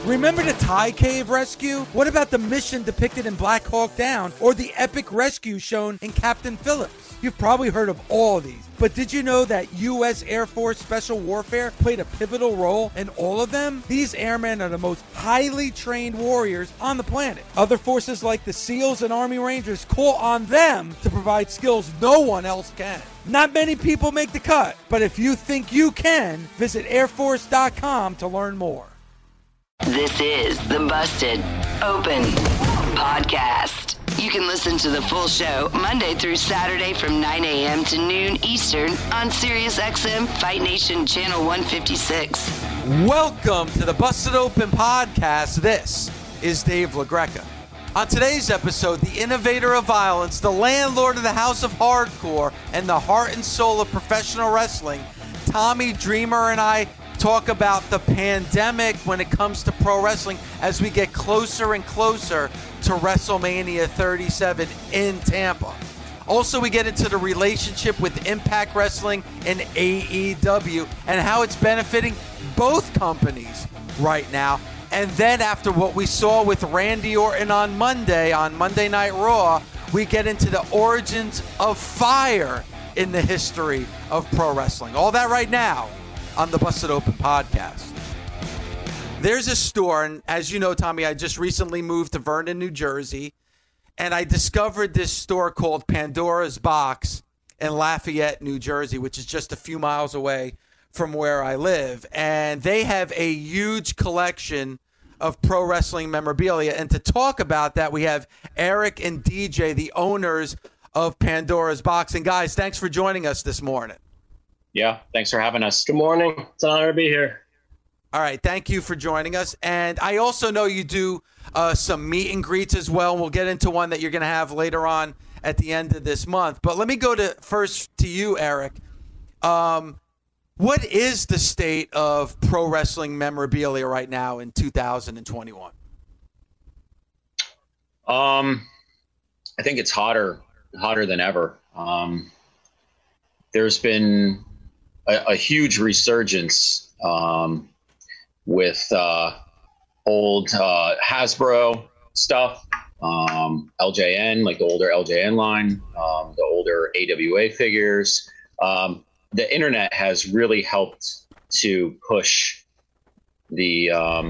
Remember the Thai cave rescue? What about the mission depicted in Black Hawk Down or the epic rescue shown in Captain Phillips? You've probably heard of all of these, but did you know that U.S. Air Force Special Warfare played a pivotal role in all of them? These airmen are the most highly trained warriors on the planet. Other forces like the SEALs and Army Rangers call on them to provide skills no one else can. Not many people make the cut, but if you think you can, visit airforce.com to learn more. This is the Busted Open Podcast. You can listen to the full show Monday through Saturday from 9 a.m. to noon Eastern on SiriusXM Fight Nation Channel 156. Welcome to the Busted Open Podcast. This is Dave LaGreca. On today's episode, the innovator of violence, the landlord of the House of Hardcore, and the heart and soul of professional wrestling, Tommy Dreamer and I talk about the pandemic when it comes to pro wrestling as we get closer and closer to WrestleMania 37 in Tampa. Also, we get into the relationship with Impact Wrestling and AEW and how it's benefiting both companies right now. And then after what we saw with Randy Orton on Monday Night Raw, we get into the origins of fire in the history of pro wrestling. All that right now on the Busted Open Podcast. There's a store, and as you know, Tommy, I just recently moved to Vernon, New Jersey, and I discovered this store called Pandora's Box in Lafayette, New Jersey, which is just a few miles away from where I live. And they have a huge collection of pro wrestling memorabilia. And to talk about that, we have Eric and DJ, the owners of Pandora's Box. And guys, thanks for joining us this morning. Yeah, thanks for having us. Good morning. It's an honor to be here. All right, thank you for joining us. And I also know you do some meet and greets as well. We'll get into one that you're going to have later on at the end of this month. But let me go first to you, Eric. What is the state of pro wrestling memorabilia right now in 2021? I think it's hotter than ever. There's been a huge resurgence with old Hasbro stuff, LJN, like the older LJN line, the older AWA figures. The internet has really helped to push the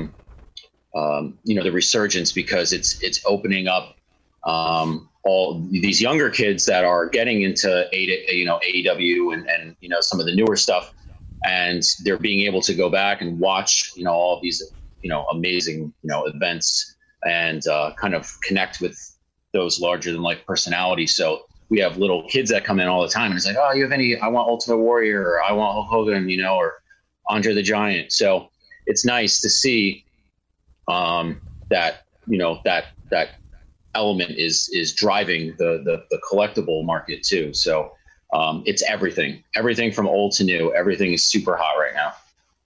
the resurgence, because it's opening up all these younger kids that are getting into AEW and some of the newer stuff, and they're being able to go back and watch all of these amazing events and kind of connect with those larger than life personalities. So we have little kids that come in all the time, and it's like, oh, you have any? I want Ultimate Warrior, or I want Hulk Hogan, or Andre the Giant. So it's nice to see that element is driving the collectible market too. So it's everything from old to new. Everything is super hot right now.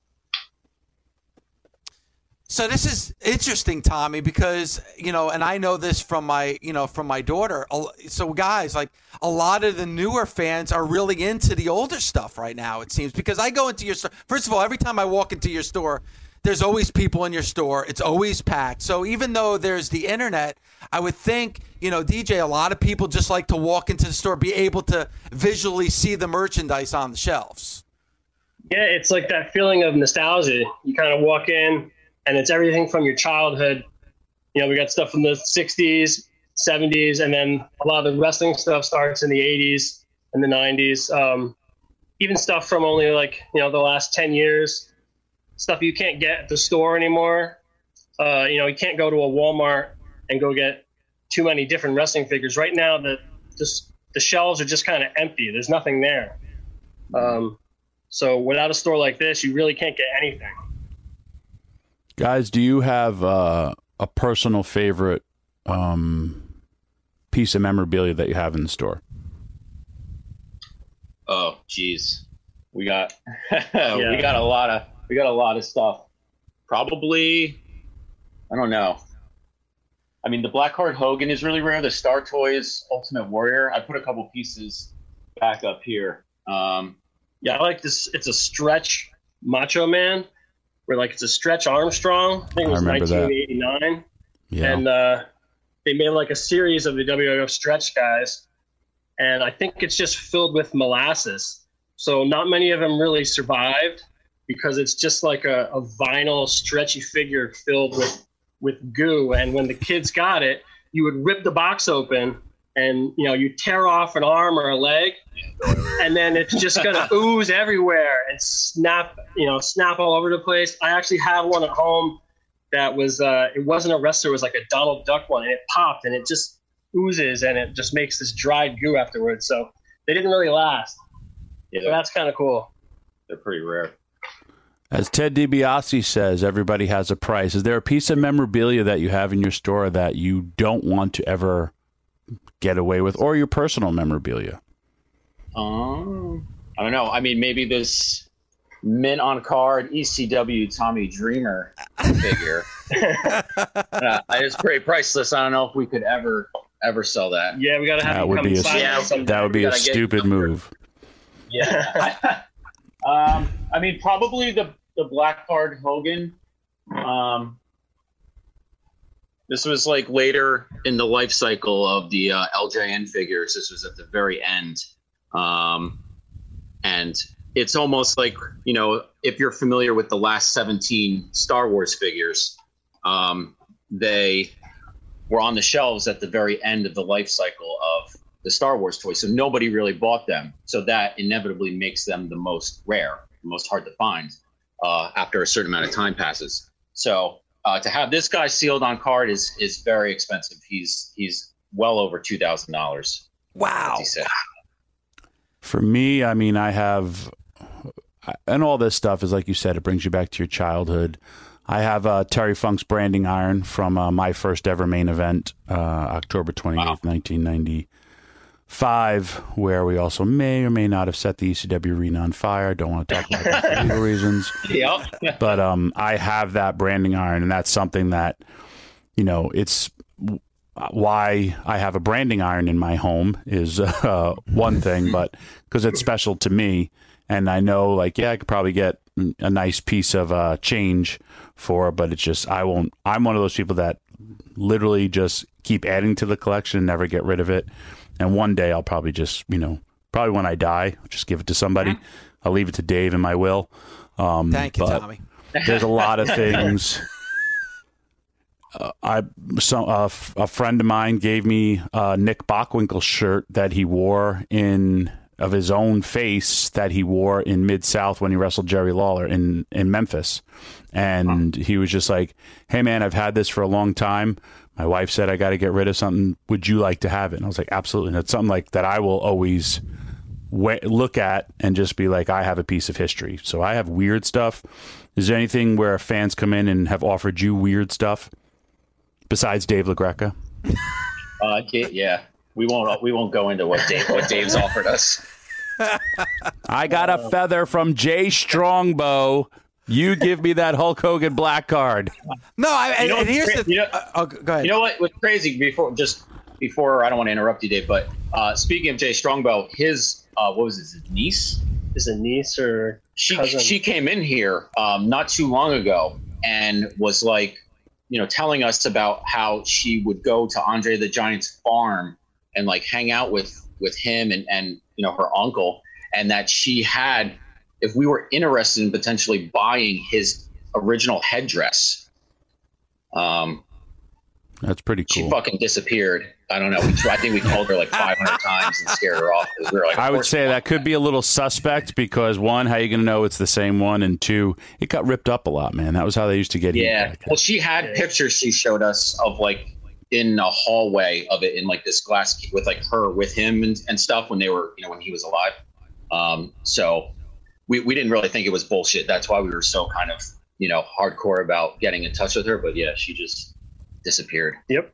So this is interesting, Tommy, because, and I know this from my daughter. So guys, like, a lot of the newer fans are really into the older stuff right now, it seems, because I go into your store. First of all, every time I walk into your store, there's always people in your store. It's always packed. So even though there's the internet, I would think, DJ, a lot of people just like to walk into the store, be able to visually see the merchandise on the shelves. Yeah, it's like that feeling of nostalgia. You kind of walk in, and it's everything from your childhood. We got stuff from the 60s, 70s, and then a lot of the wrestling stuff starts in the 80s and the 90s. Even stuff from only the last 10 years. Stuff you can't get at the store anymore. You can't go to a Walmart and go get too many different wrestling figures. Right now, the shelves are just kind of empty. There's nothing there. So without a store like this, you really can't get anything. Guys, do you have a personal favorite piece of memorabilia that you have in the store? Oh, geez. We got we got a lot of stuff. Probably, I don't know. I mean, the Blackheart Hogan is really rare. The Star Toys Ultimate Warrior. I put a couple pieces back up here. Yeah, I like this. It's a stretch Macho Man where like it's a Stretch Armstrong. I think it was 1989. Yeah. And they made like a series of the WWF Stretch guys. And I think it's just filled with molasses. So not many of them really survived because it's just like a vinyl stretchy figure filled with goo. And when the kids got it, you would rip the box open and, you know, you tear off an arm or a leg, and then it's just going to ooze everywhere and snap all over the place. I actually have one at home that was, it wasn't a wrestler, it was like a Donald Duck one, and it popped and it just oozes and it just makes this dried goo afterwards. So they didn't really last. Yeah. So that's kind of cool. They're pretty rare. As Ted DiBiase says, everybody has a price. Is there a piece of memorabilia that you have in your store that you don't want to ever get away with, or your personal memorabilia? I don't know. I mean, maybe this mint on card ECW Tommy Dreamer figure. It's pretty priceless. I don't know if we could ever sell that. Yeah, we gotta have that would be that would be a stupid move. Yeah. I mean, probably the black card Hogan. This was like later in the life cycle of the LJN figures. This was at the very end. And it's almost like, you know, if you're familiar with the last 17 Star Wars figures, they were on the shelves at the very end of the life cycle of the Star Wars toys. So nobody really bought them. So that inevitably makes them the most rare, the most hard to find after a certain amount of time passes. So to have this guy sealed on card is very expensive. He's well over $2,000. Wow. For me, I mean, I have, and all this stuff is like you said, it brings you back to your childhood. I have Terry Funk's branding iron from my first ever main event, October 28th, 1995, where we also may or may not have set the ECW arena on fire. Don't want to talk about that for legal reasons. Yeah. But I have that branding iron, and that's something that, you know, it's why I have a branding iron in my home is one thing, but because it's special to me. And I know, like, yeah, I could probably get a nice piece of change for it, but it's just, I'm one of those people that literally just keep adding to the collection and never get rid of it. And one day I'll probably just, you know, probably when I die, I'll just give it to somebody. I'll leave it to Dave in my will. Thank you, Tommy. There's a lot of things. A friend of mine gave me a Nick Bockwinkel shirt that he wore of his own face that he wore in Mid-South when he wrestled Jerry Lawler in Memphis. And he was just like, hey, man, I've had this for a long time. My wife said I got to get rid of something. Would you like to have it? And I was like, absolutely. And it's something like that I will always look at and just be like, I have a piece of history. So I have weird stuff. Is there anything where fans come in and have offered you weird stuff besides Dave LaGreca? Yeah. We won't go into what Dave's offered us. I got a feather from Jay Strongbow. You give me that Hulk Hogan black card. No, and here's the. Go ahead. You know what was crazy before? I don't want to interrupt you, Dave. But speaking of Jay Strongbow, his what was his niece? Is it niece or cousin? She came in here not too long ago and was like, you know, telling us about how she would go to Andre the Giant's farm and like hang out with him and you know, her uncle, and that she had, if we were interested in potentially buying his original headdress. That's pretty cool. She fucking disappeared. I don't know. I think we called her like 500 times and scared her off. We were like, I would say that could be a little suspect because one, how are you going to know it's the same one? And two, it got ripped up a lot, man. That was how they used to get. Yeah. Well, she had pictures she showed us of like in a hallway of it in like this glass with like her with him and stuff when they were, you know, when he was alive. So we didn't really think it was bullshit. That's why we were so kind of, you know, hardcore about getting in touch with her. But yeah, she just disappeared. Yep.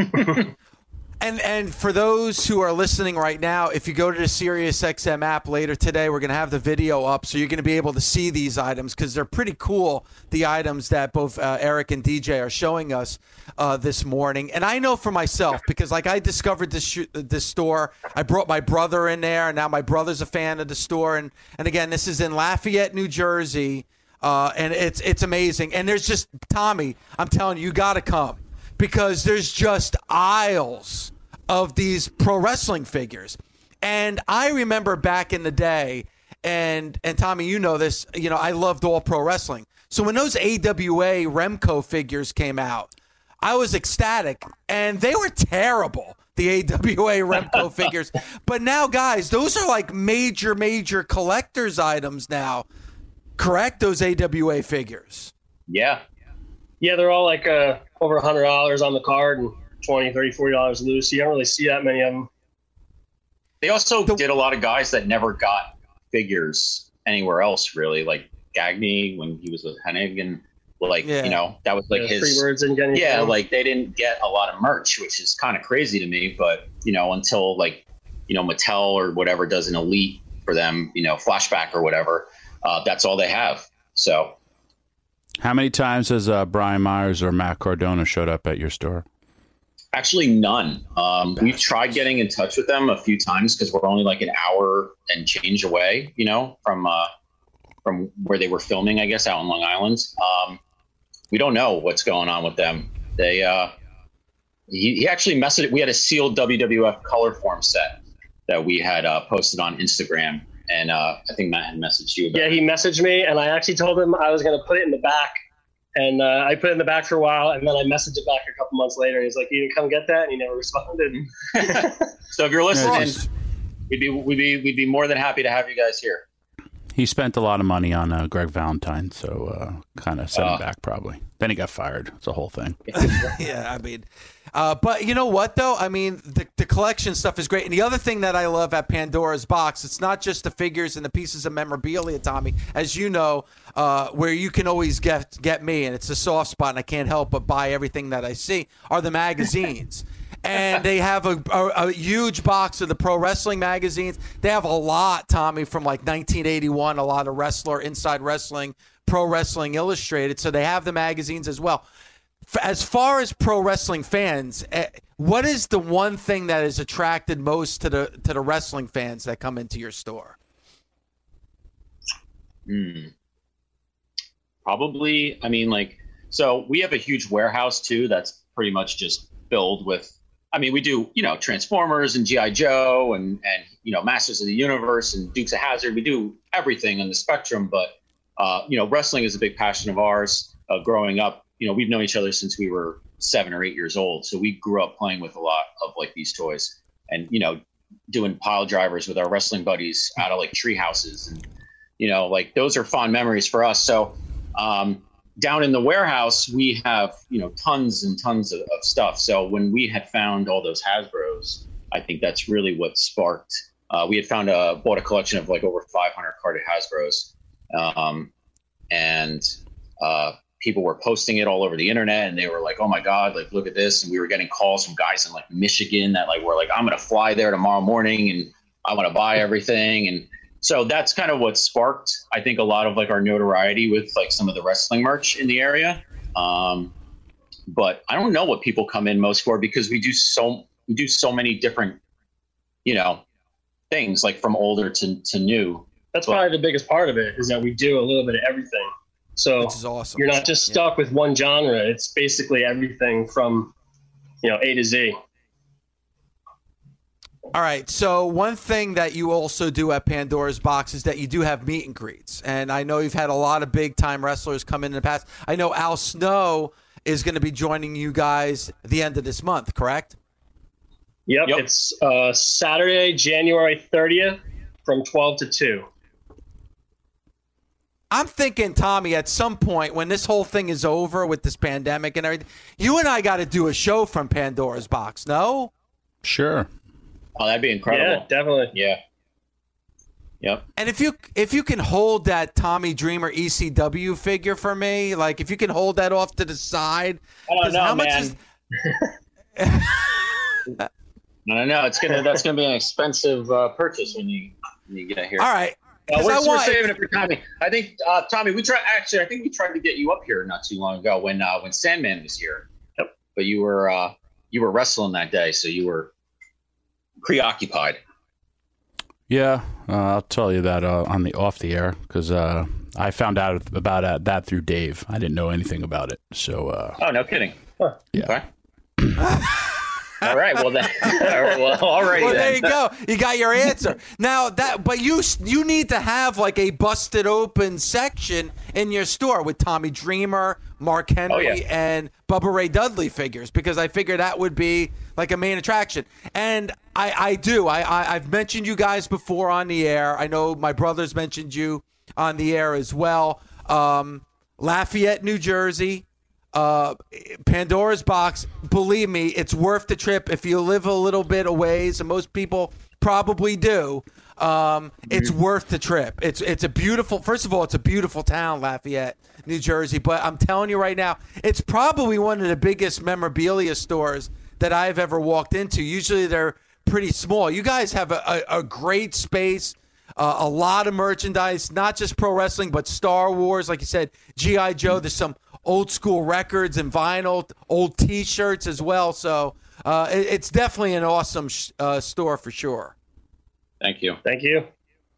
And for those who are listening right now, if you go to the SiriusXM app later today, we're going to have the video up, so you're going to be able to see these items because they're pretty cool, the items that both Eric and DJ are showing us this morning. And I know for myself, because like I discovered this store, I brought my brother in there, and now my brother's a fan of the store. And again, this is in Lafayette, New Jersey. and it's amazing. And there's just, Tommy, I'm telling you, you got to come, because there's just aisles of these pro wrestling figures. And I remember back in the day, and Tommy, you know this, I loved all pro wrestling. So when those AWA Remco figures came out, I was ecstatic, and they were terrible, the AWA Remco figures. But now, guys, those are like major collector's items now, correct? Those AWA figures. Yeah. Yeah, they're all like over $100 on the card and $20, $30, $40 loose. You don't really see that many of them. They also did a lot of guys that never got figures anywhere else, really, like Gagne when he was with Hennig, and that was like his 3 words and getting like they didn't get a lot of merch, which is kind of crazy to me. But until Mattel or whatever does an elite for them, flashback or whatever, that's all they have. So, how many times has Brian Myers or Matt Cardona showed up at your store? Actually, none. We've tried getting in touch with them a few times because we're only like an hour and change away, from where they were filming, I guess, out in Long Island. We don't know what's going on with them. They he actually messaged. We had a sealed WWF color form set that we had posted on Instagram, and I think Matt had messaged you about it. He messaged me, and I actually told him I was going to put it in the back. And I put it in the back for a while, and then I messaged it back a couple months later. And he's like, "You didn't come get that," and he never responded. So if you're listening, we'd be more than happy to have you guys here. He spent a lot of money on Greg Valentine, so kind of set him back probably. Then he got fired. It's a whole thing. Yeah, I mean, but you know what though? I mean, the collection stuff is great. And the other thing that I love at Pandora's Box, it's not just the figures and the pieces of memorabilia, Tommy, as you know, where you can always get me, and it's a soft spot, and I can't help but buy everything that I see, are the magazines. And they have a huge box of the pro wrestling magazines. They have a lot, Tommy, from like 1981, a lot of Wrestler, Inside Wrestling, Pro Wrestling Illustrated. So they have the magazines as well. As far as pro wrestling fans, what is the one thing that has attracted most to the wrestling fans that come into your store? Probably, I mean, so we have a huge warehouse too that's pretty much just filled with, we do, Transformers and G.I. Joe and Masters of the Universe and Dukes of Hazzard. We do everything on the spectrum, but, wrestling is a big passion of ours. Growing up, we've known each other since we were 7 or 8 years old. So we grew up playing with a lot of these toys and, doing pile drivers with our wrestling buddies out of tree houses. And, those are fond memories for us. So, down in the warehouse, we have, tons and tons of stuff. So when we had found all those Hasbros, I think that's really what sparked. We had bought a collection of over 500 carded Hasbros. And people were posting it all over the internet, and they were like, "Oh my God, look at this." And we were getting calls from guys in Michigan that were like, "I'm going to fly there tomorrow morning and I want to buy everything." And so that's kind of what sparked, I think, a lot of our notoriety with some of the wrestling merch in the area. But I don't know what people come in most for, because we do so many different, things from older to new. That's probably the biggest part of it, is that we do a little bit of everything. So which is awesome. You're not just stuck with one genre. It's basically everything from, A to Z. All right, so one thing that you also do at Pandora's Box is that you do have meet and greets. And I know you've had a lot of big-time wrestlers come in the past. I know Al Snow is going to be joining you guys at the end of this month, correct? Yep. It's Saturday, January 30th from 12 to 2. I'm thinking, Tommy, at some point when this whole thing is over with this pandemic and everything, you and I got to do a show from Pandora's Box, no? Sure. Oh, that'd be incredible. Yeah, definitely. Yeah. Yep. And if you can hold that Tommy Dreamer ECW figure for me, if you can hold that off to the side. I don't know, man. No. That's gonna be an expensive purchase when you get here. All right. We're saving it for Tommy. I think Tommy, we tried to get you up here not too long ago when Sandman was here. Yep. But you were wrestling that day, so you were preoccupied. Yeah, I'll tell you that off the air, because I found out about that through Dave. I didn't know anything about it. So. Oh, no kidding. Huh. Yeah. Okay. All right. Well, then. Alrighty. Well, then. there you go. You got your answer. Now but you need to have like a busted open section in your store with Tommy Dreamer, Mark Henry, and Bubba Ray Dudley figures, because I figure that would be like a main attraction. And I've mentioned you guys before on the air. I know my brothers mentioned you on the air as well. Lafayette, New Jersey. Pandora's Box, believe me, it's worth the trip if you live a little bit away, and most people probably do. It's worth the trip. It's a beautiful, first of all, it's a beautiful town, Lafayette, New Jersey, but I'm telling you right now, it's probably one of the biggest memorabilia stores that I've ever walked into. Usually they're pretty small. You guys have a great space, a lot of merchandise, not just pro wrestling, but Star Wars, like you said, G.I. Joe. There's some old school records and vinyl, old T-shirts as well. So it's definitely an awesome store for sure. Thank you. Thank you.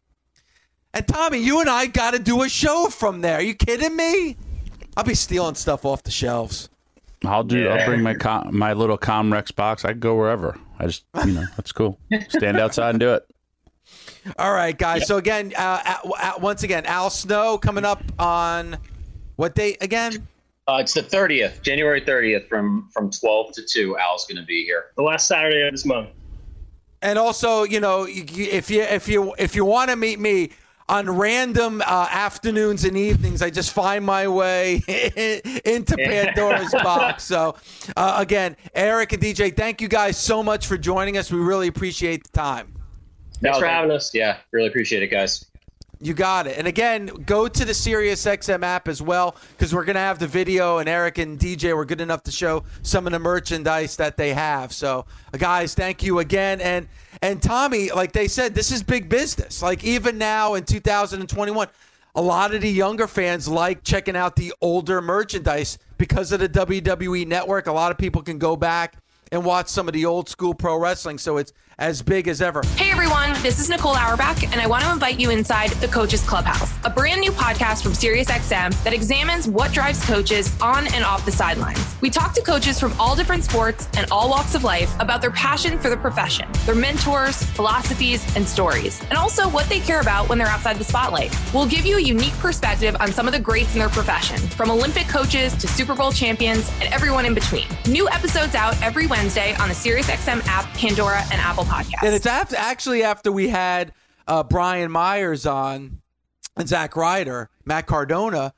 And Tommy, you and I got to do a show from there. Are you kidding me? I'll be stealing stuff off the shelves. I'll bring my little Comrex box. I can go wherever. I just, that's cool. Stand outside and do it. All right, guys. So again, once again, Al Snow coming up on what date again? It's the 30th, January 30th, from 12 to 2. Al's going to be here. The last Saturday of this month. And also, if you want to meet me on random afternoons and evenings, I just find my way into Pandora's Box. So again, Eric and DJ, thank you guys so much for joining us. We really appreciate the time. Thanks for having us. Yeah, really appreciate it, guys. You got it. And again, go to the SiriusXM app as well, because we're going to have the video, and Eric and DJ were good enough to show some of the merchandise that they have. So, guys, thank you again. And Tommy, like they said, this is big business. Like even now in 2021, a lot of the younger fans like checking out the older merchandise because of the WWE Network. A lot of people can go back and watch some of the old school pro wrestling. So it's as big as ever. Hey everyone, this is Nicole Auerbach, and I want to invite you inside the Coaches Clubhouse, a brand new podcast from SiriusXM that examines what drives coaches on and off the sidelines. We talk to coaches from all different sports and all walks of life about their passion for the profession, their mentors, philosophies, and stories, and also what they care about when they're outside the spotlight. We'll give you a unique perspective on some of the greats in their profession, from Olympic coaches to Super Bowl champions and everyone in between. New episodes out every Wednesday on the SiriusXM app, Pandora, and Apple Podcasts. And it's actually after we had Brian Myers on and Zack Ryder, Matt Cardona,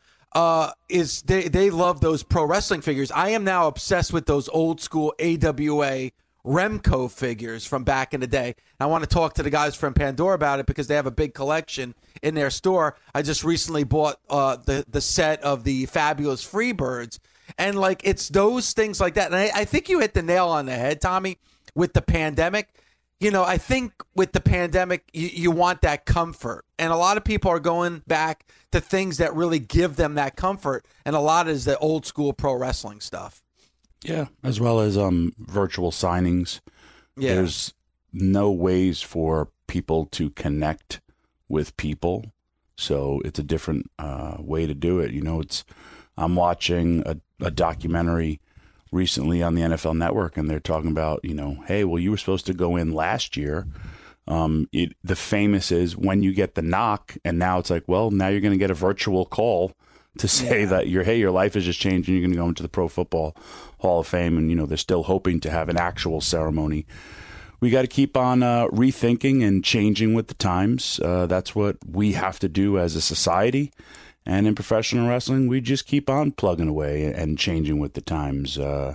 they love those pro wrestling figures. I am now obsessed with those old school AWA Remco figures from back in the day. I want to talk to the guys from Pandora about it because they have a big collection in their store. I just recently bought the set of the Fabulous Freebirds. And like it's those things like that. And I think you hit the nail on the head, Tommy, with the pandemic. I think with the pandemic, you want that comfort. And a lot of people are going back to things that really give them that comfort. And a lot is the old school pro wrestling stuff. Yeah, as well as virtual signings. Yeah. There's no ways for people to connect with people. So it's a different way to do it. I'm watching a documentary recently on the NFL Network, and they're talking about, hey, well, you were supposed to go in last year. The famous is when you get the knock, and now it's like, well, now you're going to get a virtual call to say that your life has just changed and you're going to go into the Pro Football Hall of Fame, and they're still hoping to have an actual ceremony. We got to keep on rethinking and changing with the times. That's what we have to do as a society. And in professional wrestling, we just keep on plugging away and changing with the times.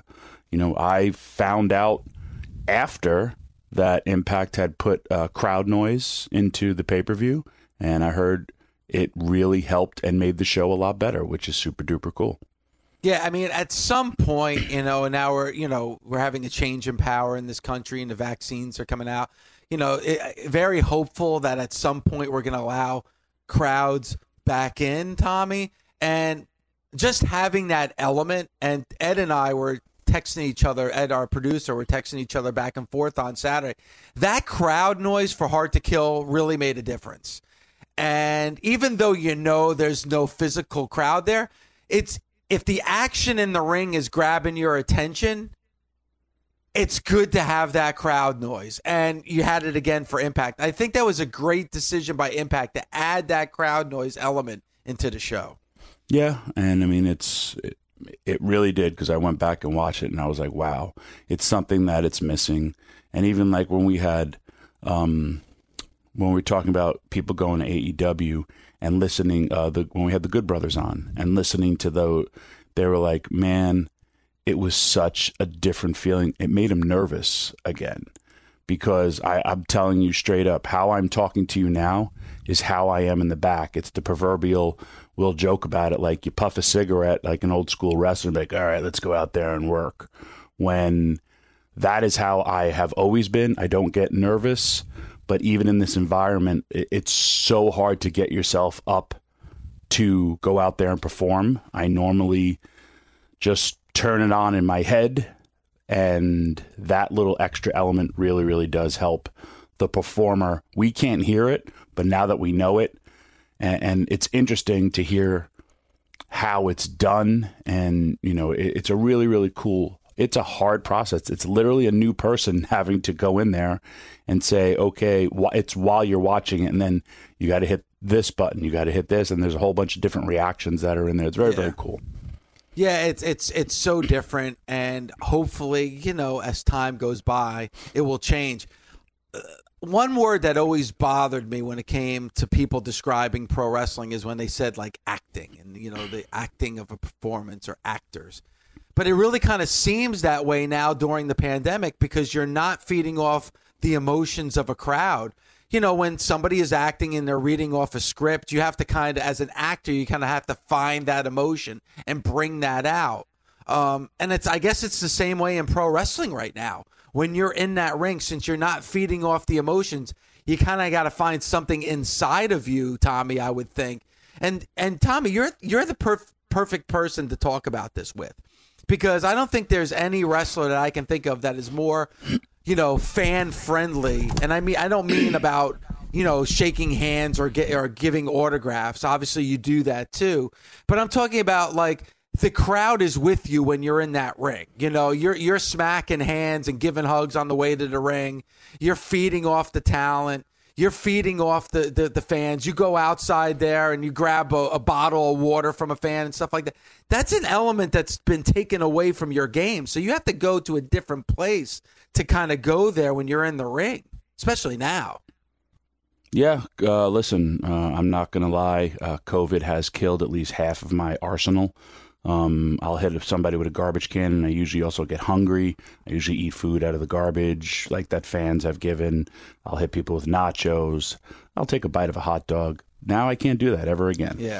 I found out after that Impact had put crowd noise into the pay-per-view, and I heard it really helped and made the show a lot better, which is super duper cool. Yeah, I mean, at some point, and now we're having a change in power in this country, and the vaccines are coming out. Very hopeful that at some point we're going to allow crowds back in, Tommy, and just having that element. And Ed and I were texting each other, Ed, our producer, were texting each other back and forth on Saturday. That crowd noise for Hard to Kill really made a difference. And even though there's no physical crowd there, it's if the action in the ring is grabbing your attention, it's good to have that crowd noise. And you had it again for Impact. I think that was a great decision by Impact to add that crowd noise element into the show. Yeah, and I mean it really did, because I went back and watched it and I was like, wow, it's something that it's missing. And even like when we had when we were talking about people going to AEW and listening, when we had the Good Brothers on and listening to they were like, man, it was such a different feeling. It made them nervous again, because I'm telling you straight up, how I'm talking to you now is how I am in the back. It's the proverbial, we'll joke about it, like you puff a cigarette like an old school wrestler, like, all right, let's go out there and work. When that is how I have always been. I don't get nervous, but even in this environment, it's so hard to get yourself up to go out there and perform. I normally just turn it on in my head, and that little extra element really, really does help the performer. We can't hear it, but now that we know it, and it's interesting to hear how it's done, and it's a really, really cool. It's a hard process. It's literally a new person having to go in there and say, okay, it's while you're watching it, and then you got to hit this button, you got to hit this, and there's a whole bunch of different reactions that are in there. It's very, very cool. Yeah, it's so different, and hopefully, as time goes by, it will change. One word that always bothered me when it came to people describing pro wrestling is when they said like acting, and the acting of a performance, or actors. But it really kind of seems that way now during the pandemic, because you're not feeding off the emotions of a crowd. When somebody is acting and they're reading off a script, you have to kind of, as an actor, you kind of have to find that emotion and bring that out. And I guess it's the same way in pro wrestling right now. When you're in that ring, since you're not feeding off the emotions, you kind of got to find something inside of you, Tommy, I would think. And Tommy, you're the perfect person to talk about this with, because I don't think there's any wrestler that I can think of that is more fan friendly. And I don't mean about, shaking hands or giving autographs. Obviously you do that too. But I'm talking about like the crowd is with you when you're in that ring. You're smacking hands and giving hugs on the way to the ring. You're feeding off the talent. You're feeding off the fans. You go outside there and you grab a bottle of water from a fan and stuff like that. That's an element that's been taken away from your game. So you have to go to a different place to kind of go there when you're in the ring, especially now. Yeah, listen, I'm not going to lie. COVID has killed at least half of my arsenal. I'll hit somebody with a garbage can, and I usually also get hungry. I usually eat food out of the garbage like that fans have given. I'll hit people with nachos. I'll take a bite of a hot dog. Now I can't do that ever again. Yeah.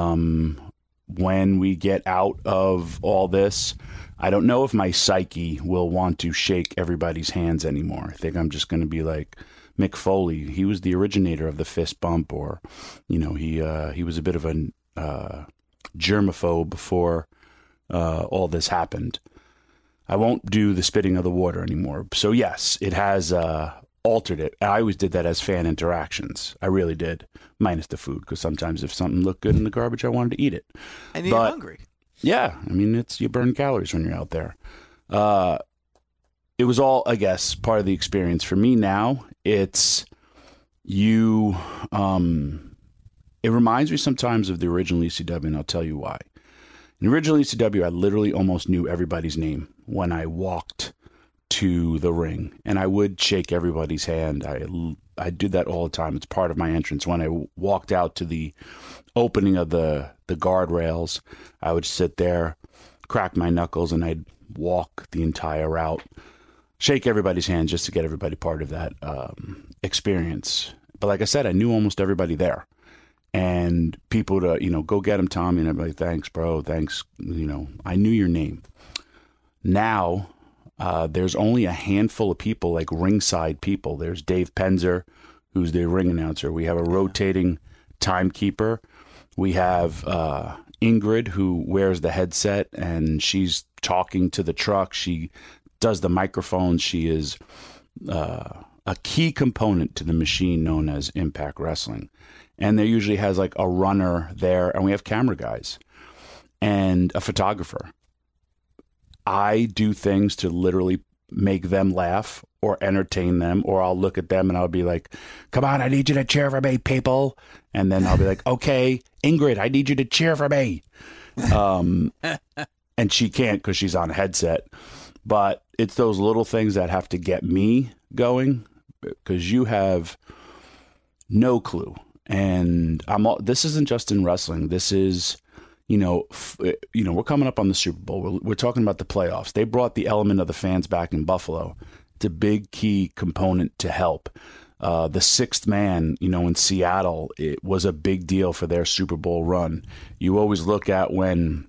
When we get out of all this, I don't know if my psyche will want to shake everybody's hands anymore. I think I'm just going to be like Mick Foley. He was the originator of the fist bump, or, he was a bit of a germaphobe before all this happened. I won't do the spitting of the water anymore. So yes, it has altered it. I always did that as fan interactions. I really did, minus the food, because sometimes if something looked good in the garbage, I wanted to eat it. And you're hungry. Yeah, I mean, you burn calories when you're out there. It was all, I guess, part of the experience. For me now, it's you. It reminds me sometimes of the original ECW, and I'll tell you why. In the original ECW, I literally almost knew everybody's name when I walked to the ring, and I would shake everybody's hand. I did that all the time. It's part of my entrance. When I walked out to the opening of the guardrails, I would sit there, crack my knuckles, and I'd walk the entire route, shake everybody's hand just to get everybody part of that experience. But like I said, I knew almost everybody there. And people to, go get him, Tommy, and everybody, thanks, bro, thanks. I knew your name. Now, there's only a handful of people, like ringside people. There's Dave Penzer, who's the ring announcer. We have a rotating timekeeper. We have Ingrid, who wears the headset, and she's talking to the truck. She does the microphone. She is a key component to the machine known as Impact Wrestling. and there usually has like a runner there, and we have camera guys and a photographer. I do things to literally make them laugh or entertain them, or I'll look at them and I'll be like, come on, I need you to cheer for me, people. And then I'll be like, okay, Ingrid, I need you to cheer for me. And she can't because she's on a headset. But it's those little things that have to get me going, because you have no clue. And this isn't just in wrestling. This is, we're coming up on the Super Bowl. We're talking about the playoffs. They brought the element of the fans back in Buffalo. It's a big key component to help. The sixth man, in Seattle, it was a big deal for their Super Bowl run. You always look at when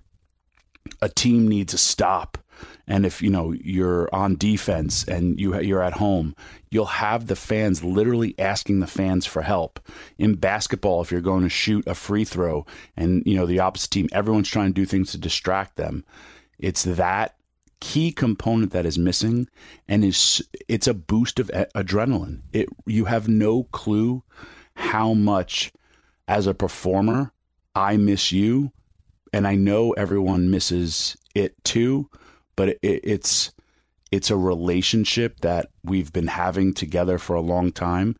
a team needs a stop, and if you're on defense and you're at home, you'll have the fans literally asking the fans for help. In basketball, if you're going to shoot a free throw and the opposite team, everyone's trying to do things to distract them. It's that key component that is missing, and it's a boost of adrenaline. You have no clue how much, as a performer, I miss you, and I know everyone misses it too. But it's a relationship that we've been having together for a long time,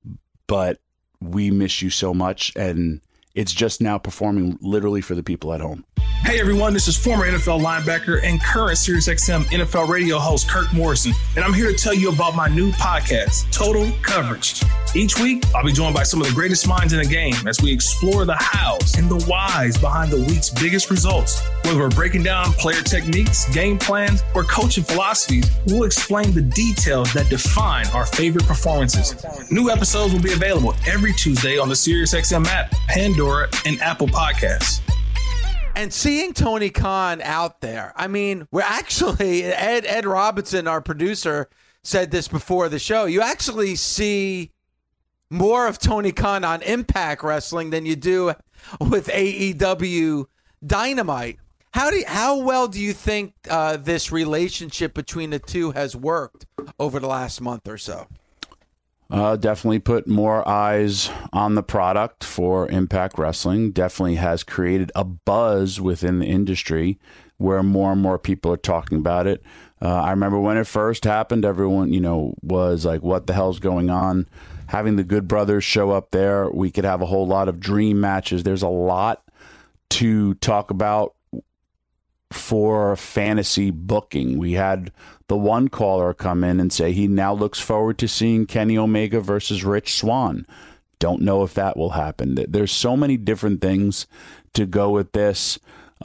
but we miss you so much, and it's just now performing literally for the people at home. Hey everyone, this is former NFL linebacker and current SiriusXM NFL radio host Kirk Morrison, and I'm here to tell you about my new podcast, Total Coverage. Each week, I'll be joined by some of the greatest minds in the game as we explore the hows and the whys behind the week's biggest results. Whether we're breaking down player techniques, game plans, or coaching philosophies, we'll explain the details that define our favorite performances. New episodes will be available every Tuesday on the SiriusXM app, Pandora, and Apple Podcasts. And seeing Tony Khan out there, I mean, we're actually, Ed Robinson, our producer, said this before the show. You actually see more of Tony Khan on Impact Wrestling than you do with AEW Dynamite. How well do you think this relationship between the two has worked over the last month or so? Definitely put more eyes on the product for Impact Wrestling. Definitely has created a buzz within the industry where more and more people are talking about it. I remember when it first happened, everyone, was like, what the hell's going on? Having the Good Brothers show up there, we could have a whole lot of dream matches. There's a lot to talk about for fantasy booking. We had the one caller come in and say he now looks forward to seeing Kenny Omega versus Rich Swann. Don't know if that will happen. There's so many different things to go with this.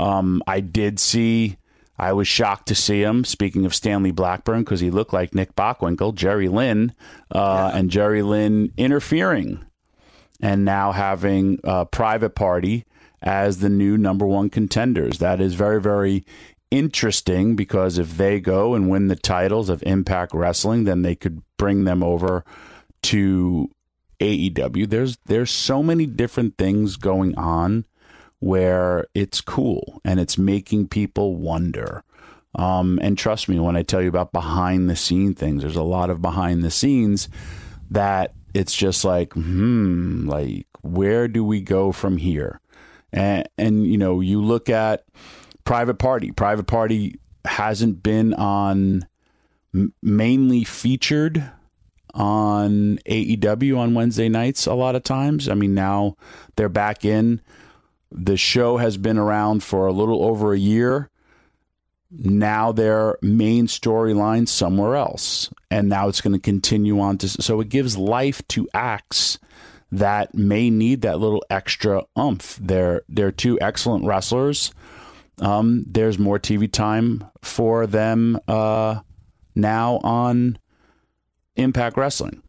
I was shocked to see him, speaking of Stanley Blackburn, because he looked like Nick Bockwinkel, Jerry Lynn, and Jerry Lynn interfering, and now having a Private Party as the new number one contenders. That is very, very interesting, because if they go and win the titles of Impact Wrestling, then they could bring them over to AEW. There's so many different things going on where it's cool and it's making people wonder. And trust me when I tell you about behind the scene things, there's a lot of behind the scenes that it's just like, where do we go from here? And you look at Private Party. Private Party hasn't been on mainly featured on AEW on Wednesday nights a lot of times. I mean, now they're back in. The show has been around for a little over a year. Now their main storyline somewhere else. And now it's going to continue on to, so it gives life to acts that may need that little extra oomph. They're two excellent wrestlers. There's more TV time for them now on Impact Wrestling.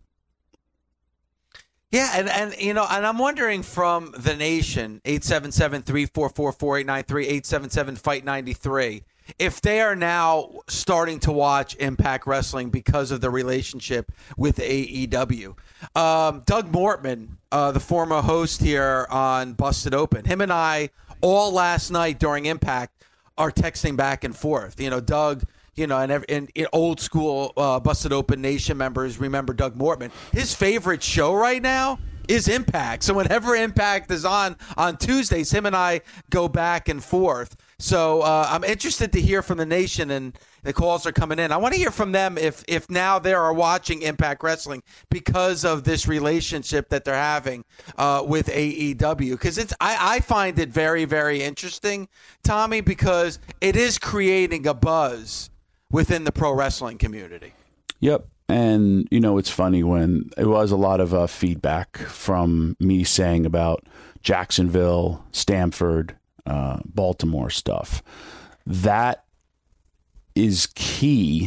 Yeah, and I'm wondering from the nation, 877-344-4893, 877-FIGHT-93, if they are now starting to watch Impact Wrestling because of the relationship with AEW. Doug Mortman, the former host here on Busted Open, him and I all last night during Impact are texting back and forth. Doug, and old school Busted Open Nation members remember Doug Mortman. His favorite show right now is Impact. So whenever Impact is on Tuesdays, him and I go back and forth. So I'm interested to hear from the nation, and the calls are coming in. I want to hear from them if now they are watching Impact Wrestling because of this relationship that they're having with AEW. Because I find it very, very interesting, Tommy, because it is creating a buzz within the pro wrestling community. Yep. And, it's funny when it was a lot of feedback from me saying about Jacksonville, Stamford, Baltimore stuff. That is key.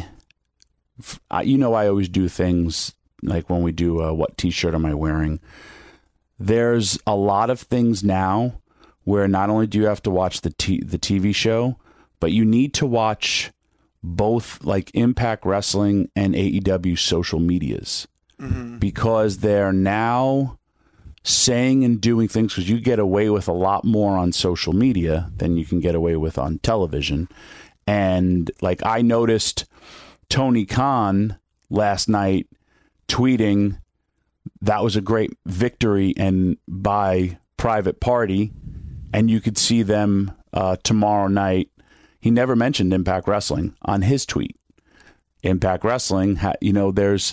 I always do things like when we do what T-shirt am I wearing? There's a lot of things now where not only do you have to watch the TV show, but you need to watch both like Impact Wrestling and AEW social medias, because they're now saying and doing things, because you get away with a lot more on social media than you can get away with on television. And like I noticed Tony Khan last night tweeting that was a great victory and by Private Party, and you could see them tomorrow night. He never mentioned Impact Wrestling on his tweet. Impact Wrestling, there's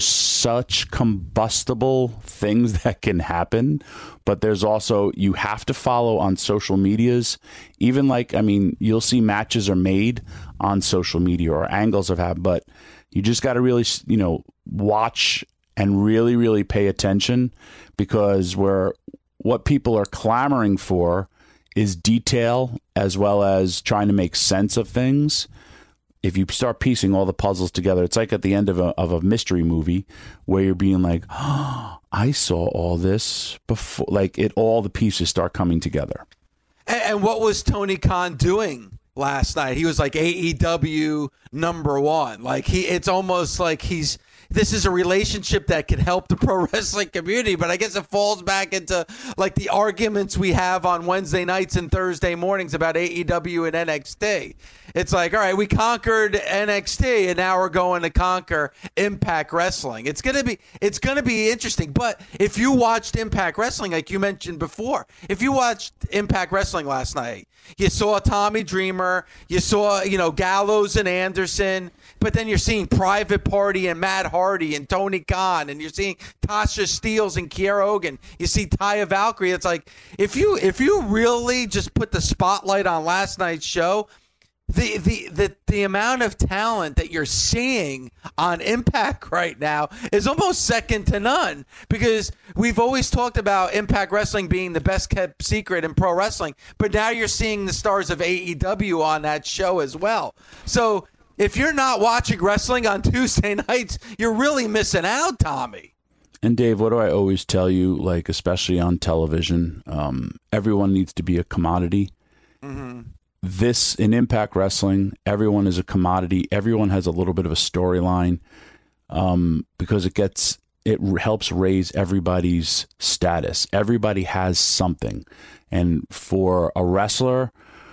such combustible things that can happen, but there's also, you have to follow on social medias. Even you'll see matches are made on social media or angles have happened, but you just got to really, watch and really, really pay attention, because what people are clamoring for is detail as well as trying to make sense of things. If you start piecing all the puzzles together, it's like at the end of a mystery movie where you're being like, oh, I saw all this before. Like all the pieces start coming together. And what was Tony Khan doing last night? He was like AEW #1. Like it's almost like this is a relationship that can help the pro wrestling community, but I guess it falls back into like the arguments we have on Wednesday nights and Thursday mornings about AEW and NXT. It's like, all right, we conquered NXT and now we're going to conquer Impact Wrestling. It's gonna be interesting. But if you watched Impact Wrestling, like you mentioned before, if you watched Impact Wrestling last night, you saw Tommy Dreamer, you saw Gallows and Anderson. But then you're seeing Private Party and Matt Hardy and Tony Khan, and you're seeing Tasha Steelz and Kiera Hogan. You see Taya Valkyrie. It's like if you really just put the spotlight on last night's show, the amount of talent that you're seeing on Impact right now is almost second to none, because we've always talked about Impact Wrestling being the best kept secret in pro wrestling, but now you're seeing the stars of AEW on that show as well. So if you're not watching wrestling on Tuesday nights, you're really missing out, Tommy. And Dave, what do I always tell you, like especially on television, everyone needs to be a commodity. Mm-hmm. This, in Impact Wrestling, everyone is a commodity. Everyone has a little bit of a storyline, because it helps raise everybody's status. Everybody has something. And for a wrestler,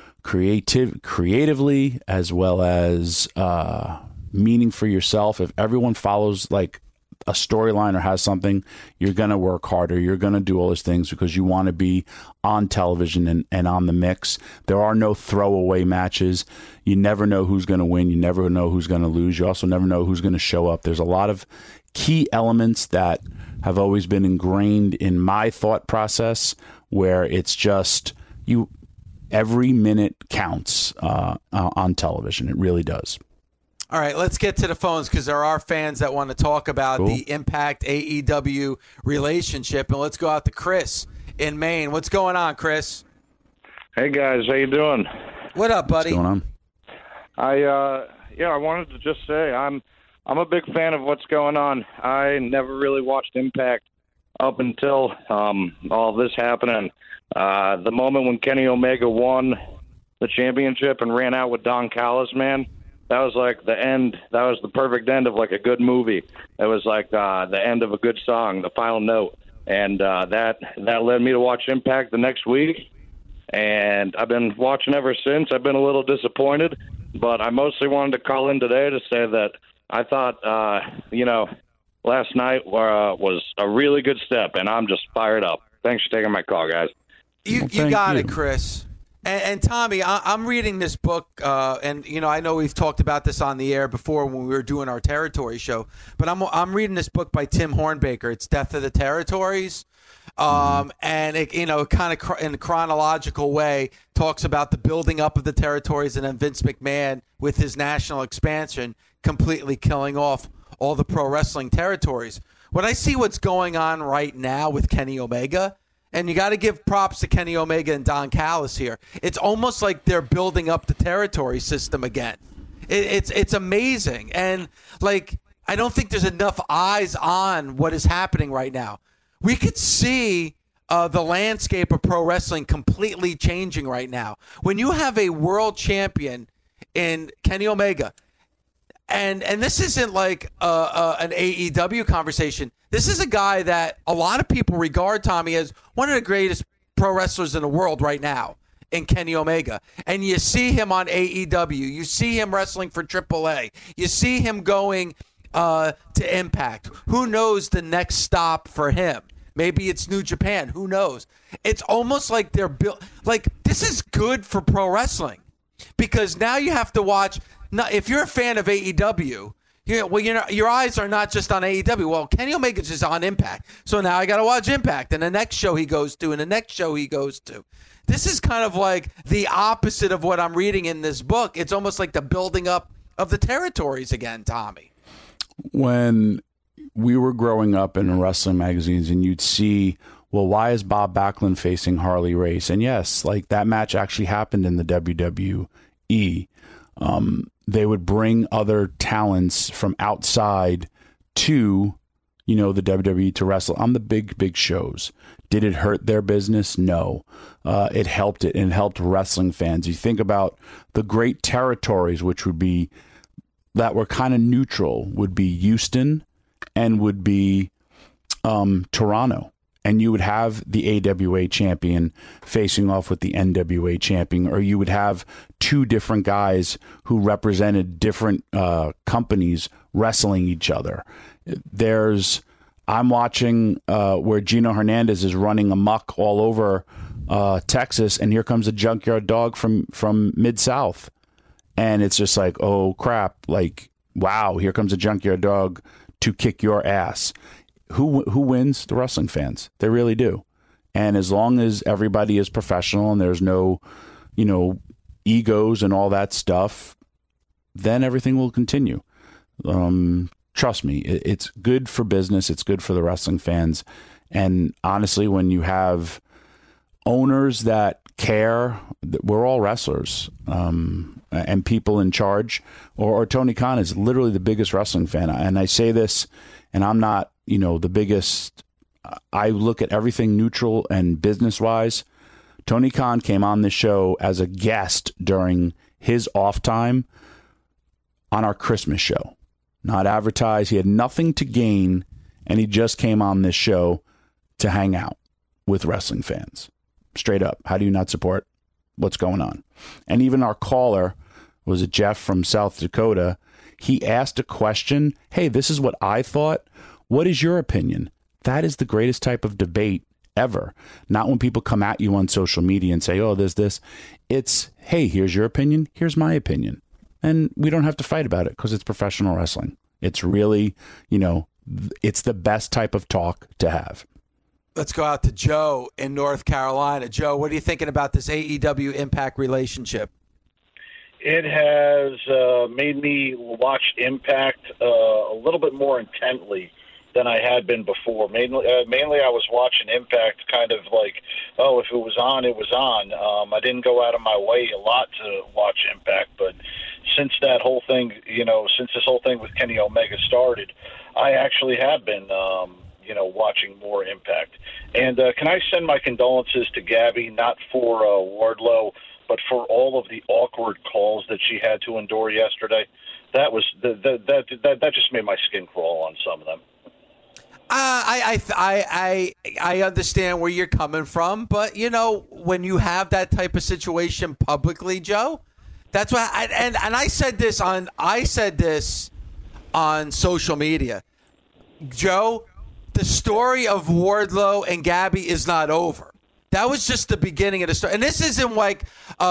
creatively as well as meaning for yourself, if everyone follows like a storyline or has something, you're going to work harder. You're going to do all those things because you want to be on television and on the mix. There are no throwaway matches. You never know who's going to win. You never know who's going to lose. You also never know who's going to show up. There's a lot of key elements that have always been ingrained in my thought process, where it's just every minute counts on television. It really does. All right, let's get to the phones, because there are fans that want to talk about the Impact AEW relationship. And let's go out to Chris in Maine. What's going on, Chris? Hey, guys. How you doing? What up, buddy? What's going on? I wanted to just say I'm a big fan of what's going on. I never really watched Impact up until all this happening. The moment when Kenny Omega won the championship and ran out with Don Callis, man, that was like the end. That was the perfect end of like a good movie. It was like the end of a good song, the final note. And that led me to watch Impact the next week. And I've been watching ever since. I've been a little disappointed, but I mostly wanted to call in today to say that I thought, last night was a really good step, and I'm just fired up. Thanks for taking my call, guys. You got it, Chris. And Tommy, I'm reading this book, and I know we've talked about this on the air before when we were doing our territory show. But I'm reading this book by Tim Hornbaker. It's Death of the Territories, and it kind of in a chronological way talks about the building up of the territories, and then Vince McMahon with his national expansion completely killing off all the pro wrestling territories. When I see what's going on right now with Kenny Omega. And you got to give props to Kenny Omega and Don Callis here. It's almost like they're building up the territory system again. It's amazing. And, I don't think there's enough eyes on what is happening right now. We could see the landscape of pro wrestling completely changing right now. When you have a world champion in Kenny Omega, and this isn't like an AEW conversation. This is a guy that a lot of people regard, Tommy, as one of the greatest pro wrestlers in the world right now in Kenny Omega. And you see him on AEW. You see him wrestling for AAA. You see him going to Impact. Who knows the next stop for him? Maybe it's New Japan. Who knows? It's almost like they're built. This is good for pro wrestling because now you have to watch. Now, if you're a fan of AEW, your eyes are not just on AEW. Well, Kenny Omega's just on Impact. So now I got to watch Impact and the next show he goes to and the next show he goes to. This is kind of like the opposite of what I'm reading in this book. It's almost like the building up of the territories again, Tommy. When we were growing up in wrestling magazines and you'd see, well, why is Bob Backlund facing Harley Race? And yes, that match actually happened in the WWE. They would bring other talents from outside to, the WWE to wrestle on the big shows. Did it hurt their business? No. It helped it, and it helped wrestling fans. You think about the great territories, which would be, that were kind of neutral, would be Houston and would be Toronto. And you would have the AWA champion facing off with the NWA champion, or you would have two different guys who represented different companies wrestling each other. I'm watching where Gino Hernandez is running amok all over Texas, and here comes a Junkyard Dog from Mid-South. And it's just like, oh, crap, wow, here comes a Junkyard Dog to kick your ass. Who wins? The wrestling fans. They really do. And as long as everybody is professional and there's no, egos and all that stuff, then everything will continue. Trust me, it's good for business. It's good for the wrestling fans. And honestly, when you have owners that care, we're all wrestlers, and people in charge, or Tony Khan is literally the biggest wrestling fan. And I say this, and I'm not, the biggest. I look at everything neutral and business wise. Tony Khan came on this show as a guest during his off time on our Christmas show, not advertised. He had nothing to gain, and he just came on this show to hang out with wrestling fans. Straight up. How do you not support what's going on? And even our caller, was it Jeff from South Dakota? He asked a question. Hey, this is what I thought. What is your opinion? That is the greatest type of debate ever. Not when people come at you on social media and say, oh, there's this. It's, hey, here's your opinion. Here's my opinion. And we don't have to fight about it because it's professional wrestling. It's really, it's the best type of talk to have. Let's go out to Joe in North Carolina. Joe, what are you thinking about this AEW Impact relationship? It has made me watch Impact a little bit more intently than I had been before. Mainly I was watching Impact kind of like, oh, if it was on, it was on. I didn't go out of my way a lot to watch Impact, but since that whole thing, since this whole thing with Kenny Omega started, I actually have been, watching more Impact. And can I send my condolences to Gabby, not for Wardlow, but for all of the awkward calls that she had to endure yesterday? That was that just made my skin crawl on some of them. I understand where you're coming from, but when you have that type of situation publicly, Joe, that's why. I said this on social media. Joe, the story of Wardlow and Gabby is not over. That was just the beginning of the story. And this isn't like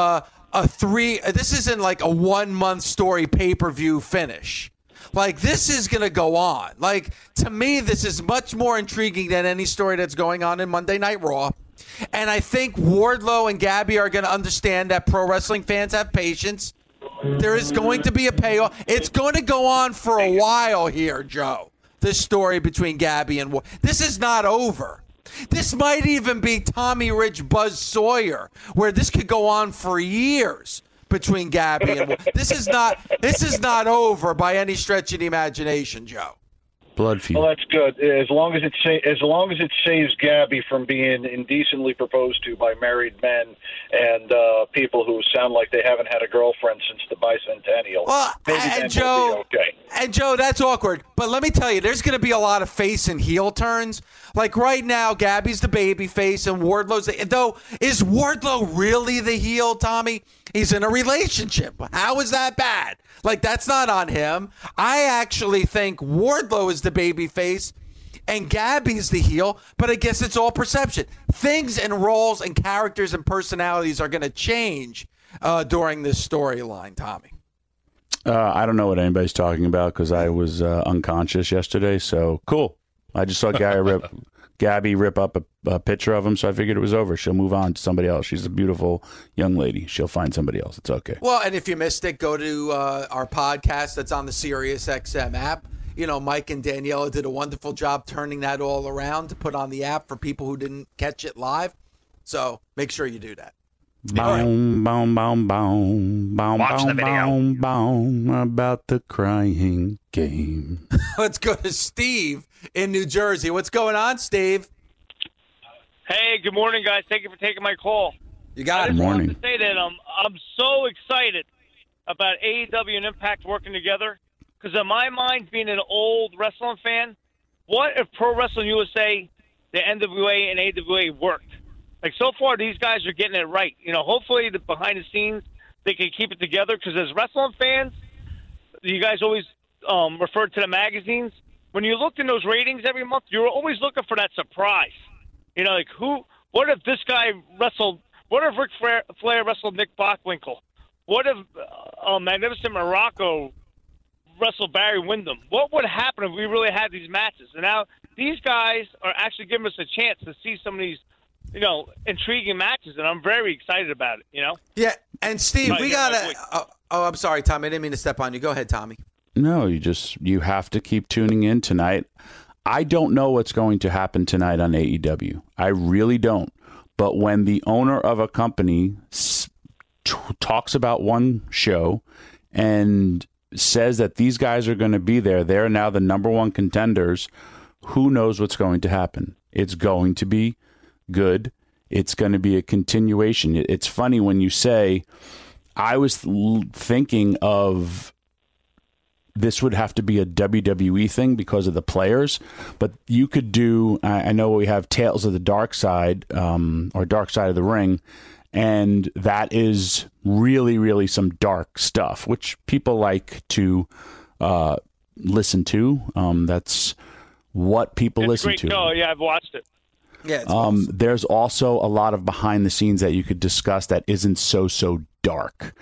this isn't like a 1 month story pay-per-view finish. Like, this is going to go on. Like, to me, this is much more intriguing than any story that's going on in Monday Night Raw. And I think Wardlow and Gabby are going to understand that pro wrestling fans have patience. There is going to be a payoff. It's going to go on for a while here, Joe. This story between Gabby and Wardlow. This is not over. This might even be Tommy Rich Buzz Sawyer, where this could go on for years between Gabby and Wardlow. This is not over by any stretch of the imagination, Joe. Blood feud. Well, that's good. As long as it saves Gabby from being indecently proposed to by married men and people who sound like they haven't had a girlfriend since the bicentennial. Well, and Joe, okay. And Joe, that's awkward. But let me tell you, there's going to be a lot of face and heel turns. Like right now, Gabby's the baby face and Wardlow's though. Is Wardlow really the heel, Tommy? He's in a relationship. How is that bad? Like, that's not on him. I actually think Wardlow is the baby face and Gabby's the heel, but I guess it's all perception. Things and roles and characters and personalities are going to change during this storyline, Tommy. I don't know what anybody's talking about because I was unconscious yesterday, so cool. I just saw Gabby rip up a picture of him, so I figured it was over. She'll move on to somebody else. She's a beautiful young lady. She'll find somebody else. It's okay. Well, and if you missed it, go to our podcast that's on the SiriusXM app. You know, Mike and Daniela did a wonderful job turning that all around to put on the app for people who didn't catch it live. So make sure you do that. Boom, boom, boom, boom, boom, Watch the video. boom, boom, about the crying game. Let's go to Steve in New Jersey. What's going on, Steve? Hey, good morning, guys. Thank you for taking my call. You got it. Good morning. I just wanted to say that I'm so excited about AEW and Impact working together because in my mind, being an old wrestling fan, what if Pro Wrestling USA, the NWA, and AWA worked? Like, so far, these guys are getting it right. You know, hopefully, behind the scenes, they can keep it together. Because as wrestling fans, you guys always refer to the magazines. When you looked in those ratings every month, you were always looking for that surprise. You know, like, what if this guy wrestled? What if Ric Flair wrestled Nick Bockwinkel? What if Magnificent Morocco wrestled Barry Windham? What would happen if we really had these matches? And now these guys are actually giving us a chance to see some of these, you know, intriguing matches, and I'm very excited about it, you know? Yeah, and Steve, we got to I'm sorry, Tommy. I didn't mean to step on you. Go ahead, Tommy. No, you have to keep tuning in tonight. I don't know what's going to happen tonight on AEW. I really don't. But when the owner of a company talks about one show and says that these guys are going to be there, they're now the number one contenders, who knows what's going to happen? It's going to be good. It's going to be a continuation. It's funny when you say, I was thinking of this would have to be a WWE thing because of the players, but you could do, I know we have Tales of the Dark Side, or Dark Side of the Ring, and that is really, really some dark stuff, which people like to listen to. That's what people listen to. Oh, yeah, I've watched it. Yeah. Awesome. There's also a lot of behind the scenes that you could discuss that isn't so dark,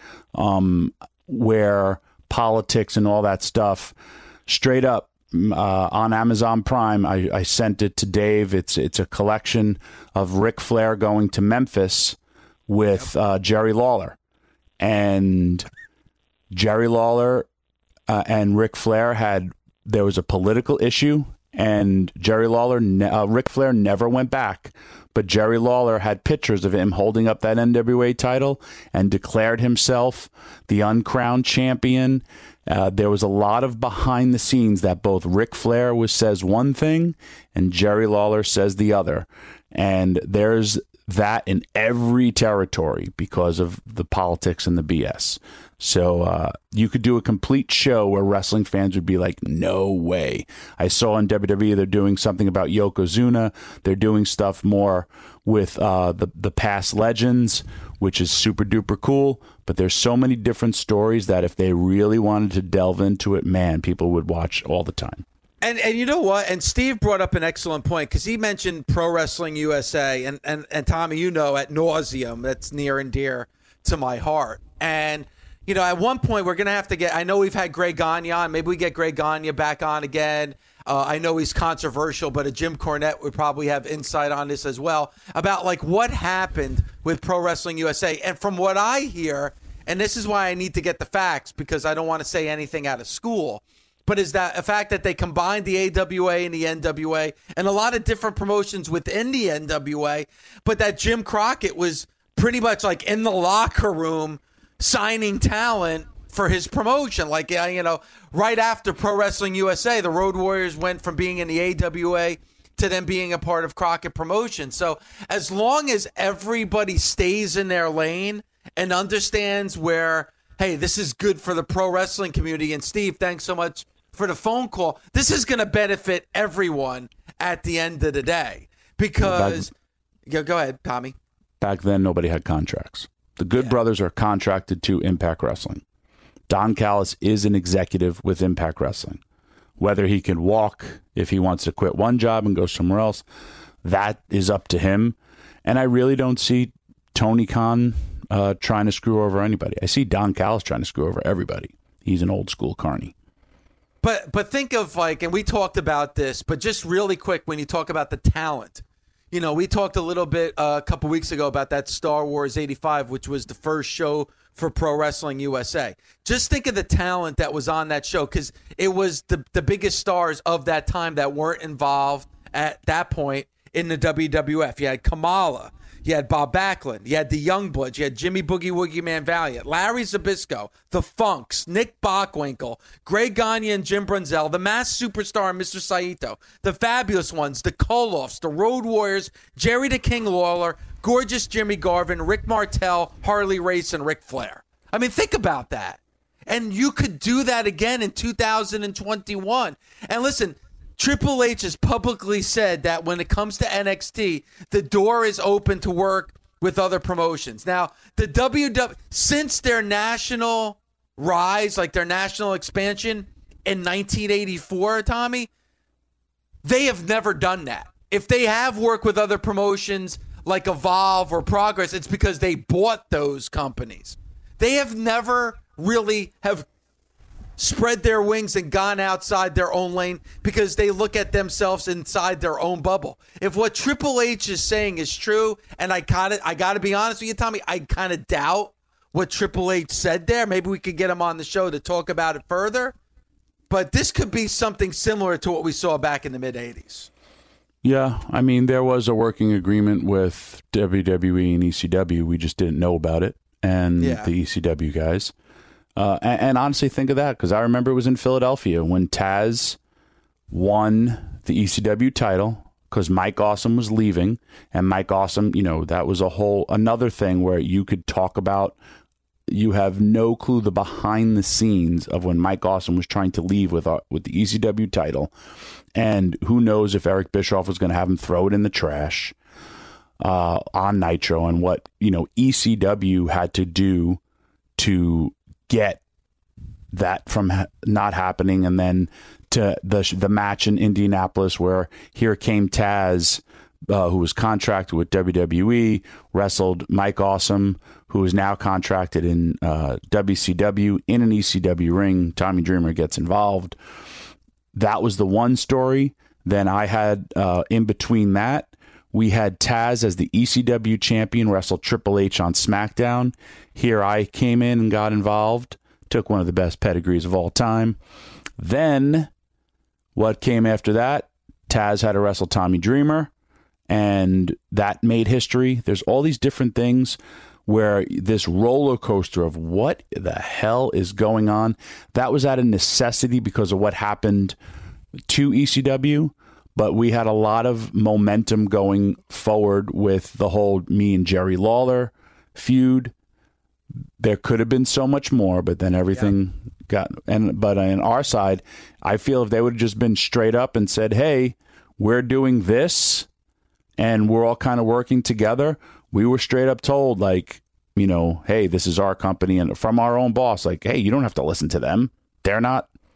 where politics and all that stuff straight up on Amazon Prime. I sent it to Dave. It's a collection of Ric Flair going to Memphis with Jerry Lawler, and Jerry Lawler and Ric Flair there was a political issue, and Ric Flair never went back. But Jerry Lawler had pictures of him holding up that NWA title and declared himself the uncrowned champion. There was a lot of behind the scenes that both Ric Flair says one thing and Jerry Lawler says the other. And there's that in every territory because of the politics and the BS. So you could do a complete show where wrestling fans would be like, no way. I saw on WWE they're doing something about Yokozuna. They're doing stuff more with the past legends, which is super duper cool. But there's so many different stories that if they really wanted to delve into it, man, people would watch all the time. And you know what? And Steve brought up an excellent point because he mentioned Pro Wrestling USA. And Tommy, you know, at nauseum, that's near and dear to my heart. And, you know, at one point we're going to have to get – I know we've had Greg Gagne on. Maybe we get Greg Gagne back on again. I know he's controversial, but a Jim Cornette would probably have insight on this as well about, like, what happened with Pro Wrestling USA. And from what I hear, and this is why I need to get the facts because I don't want to say anything out of school – but is that a fact that they combined the AWA and the NWA and a lot of different promotions within the NWA, but that Jim Crockett was pretty much like in the locker room signing talent for his promotion. Like, you know, right after Pro Wrestling USA, the Road Warriors went from being in the AWA to them being a part of Crockett Promotion. So as long as everybody stays in their lane and understands where, hey, this is good for the pro wrestling community. And Steve, thanks so much for the phone call. This is going to benefit everyone at the end of the day because go ahead, Tommy. Back then, nobody had contracts. The Good Brothers are contracted to Impact Wrestling. Don Callis is an executive with Impact Wrestling. Whether he can walk, if he wants to quit one job and go somewhere else, that is up to him. And I really don't see Tony Khan trying to screw over anybody. I see Don Callis trying to screw over everybody. He's an old school carny. But think of, like, and we talked about this, but just really quick, when you talk about the talent, you know, we talked a little bit a couple weeks ago about that Star Wars 85, which was the first show for Pro Wrestling USA. Just think of the talent that was on that show, because it was the biggest stars of that time that weren't involved at that point in the WWF. You had Kamala. You had Bob Backlund. You had the Youngbloods. You had Jimmy Boogie Woogie Man Valiant, Larry Zbyszko, the Funks, Nick Bockwinkel, Greg Gagne and Jim Brunzell, the Masked Superstar and Mr. Saito, the Fabulous Ones, the Koloffs, the Road Warriors, Jerry the King Lawler, Gorgeous Jimmy Garvin, Rick Martel, Harley Race, and Ric Flair. I mean, think about that. And you could do that again in 2021. And listen, Triple H has publicly said that when it comes to NXT, the door is open to work with other promotions. Now, the WWE, since their national rise, like their national expansion in 1984, Tommy, they have never done that. If they have worked with other promotions like Evolve or Progress, it's because they bought those companies. They have never really have spread their wings and gone outside their own lane because they look at themselves inside their own bubble. If what Triple H is saying is true, and I got to be honest with you, Tommy, I kind of doubt what Triple H said there. Maybe we could get him on the show to talk about it further. But this could be something similar to what we saw back in the mid-'80s. Yeah, I mean, there was a working agreement with WWE and ECW. We just didn't know about it, and the ECW guys. And honestly, think of that, because I remember it was in Philadelphia when Taz won the ECW title because Mike Awesome was leaving. And Mike Awesome, you know, that was another thing where you could talk about, you have no clue the behind the scenes of when Mike Awesome was trying to leave with the ECW title. And who knows if Eric Bischoff was going to have him throw it in the trash on Nitro, and what, you know, ECW had to do to get that from not happening. And then to the match in Indianapolis where here came Taz, who was contracted with WWE, wrestled Mike Awesome, who is now contracted in WCW in an ECW ring. Tommy Dreamer gets involved. That was the one story. Then I had, in between that, we had Taz as the ECW champion wrestle Triple H on SmackDown. Here I came in and got involved. Took one of the best pedigrees of all time. Then, what came after that? Taz had to wrestle Tommy Dreamer, and that made history. There's all these different things where this roller coaster of what the hell is going on, that was out of necessity because of what happened to ECW, but we had a lot of momentum going forward with the whole me and Jerry Lawler feud. There could have been so much more, but then everything but on our side, I feel if they would have just been straight up and said, hey, we're doing this and we're all kind of working together. We were straight up told, like, you know, hey, this is our company, and from our own boss, like, hey, you don't have to listen to them. They're not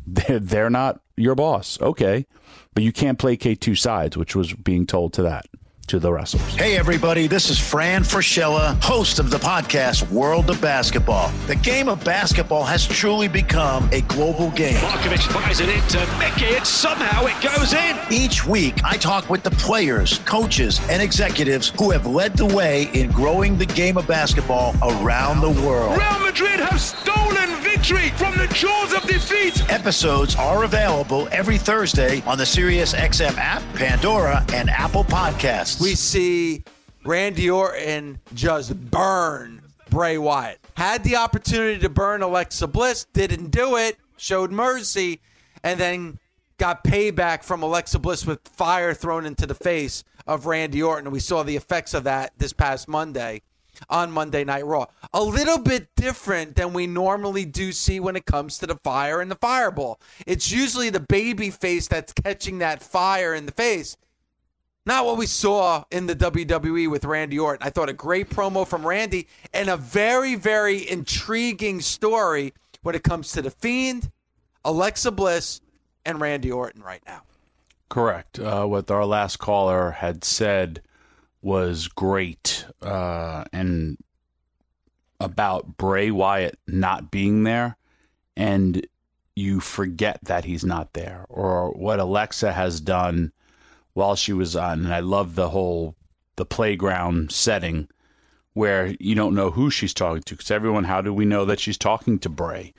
They're not your boss. Okay. But you can't placate two sides, which was being told to the wrestlers. Hey, everybody, this is Fran Fraschilla, host of the podcast World of Basketball. The game of basketball has truly become a global game. Markovic fires it into Mickey, and somehow it goes in. Each week, I talk with the players, coaches, and executives who have led the way in growing the game of basketball around the world. Real Madrid have stolen victory from the jaws of defeat. Episodes are available every Thursday on the SiriusXM app, Pandora, and Apple Podcasts. We see Randy Orton just burn Bray Wyatt. Had the opportunity to burn Alexa Bliss, didn't do it, showed mercy, and then got payback from Alexa Bliss with fire thrown into the face of Randy Orton. We saw the effects of that this past Monday on Monday Night Raw. A little bit different than we normally do see when it comes to the fire and the fireball. It's usually the baby face that's catching that fire in the face. Not what we saw in the WWE with Randy Orton. I thought a great promo from Randy and a very, very intriguing story when it comes to The Fiend, Alexa Bliss, and Randy Orton right now. Correct. What our last caller had said was great. And about Bray Wyatt not being there, and you forget that he's not there. Or what Alexa has done while she was on, and I love the playground setting where you don't know who she's talking to, because everyone, how do we know that she's talking to Bray?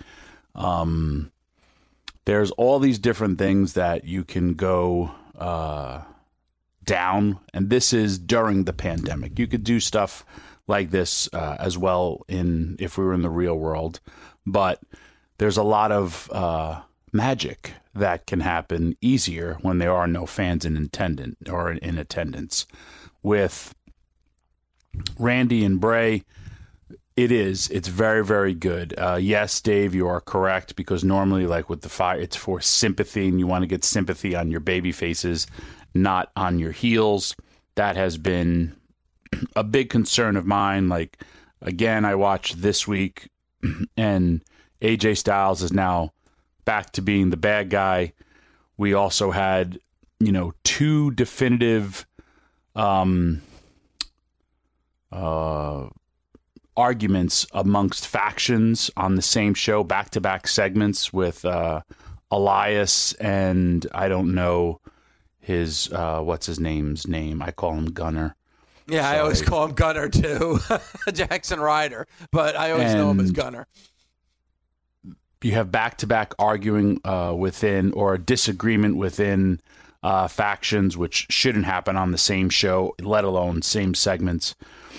There's all these different things that you can go down, and this is during the pandemic. You could do stuff like this as well if we were in the real world, but there's a lot of magic that can happen easier when there are no fans in attendance. With Randy and Bray, it's very, very good. Yes, Dave, you are correct, because normally, like with the fire, it's for sympathy, and you want to get sympathy on your baby faces, not on your heels. That has been a big concern of mine. Like, again, I watched this week, and AJ Styles is now back to being the bad guy. We also had, two definitive arguments amongst factions on the same show, back-to-back segments with Elias and I don't know his what's his name's name. I call him Gunner. Yeah, sorry. I always call him Gunner too. Jackson Ryder, but I always know him as Gunner. You have back-to-back arguing within, or disagreement within factions, which shouldn't happen on the same show, let alone same segments.